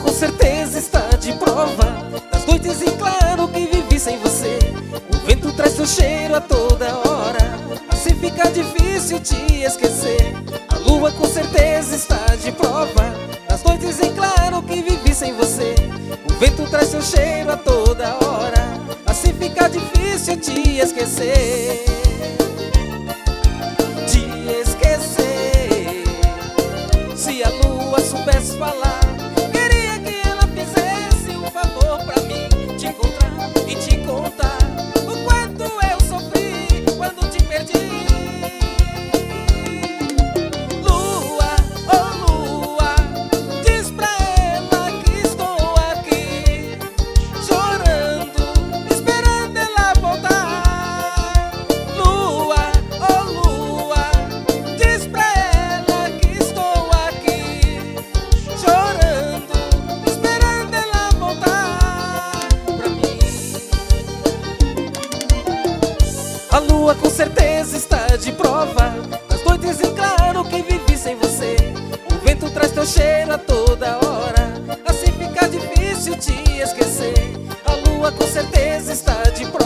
com certeza está de prova das noites em claro que vivi sem você. O vento traz seu cheiro a toda hora, assim fica difícil te esquecer. A lua com certeza está de prova das noites em claro que vivi sem você. O vento traz seu cheiro a toda hora, assim fica difícil te esquecer. Te esquecer. Se a lua soubesse falar, queria que ela fizesse um favor pra mim, te encontrar e te contar o quanto eu sofri quando te perdi. Lua, oh lua, diz pra ela que estou aqui, chorando, esperando ela voltar. Lua, oh lua, diz pra ela que estou aqui, chorando, esperando ela voltar pra mim. A lua com certeza está de prova das noites em claro que vivi sem você. O vento traz teu cheiro a toda hora, assim fica difícil te esquecer. A lua com certeza está de prova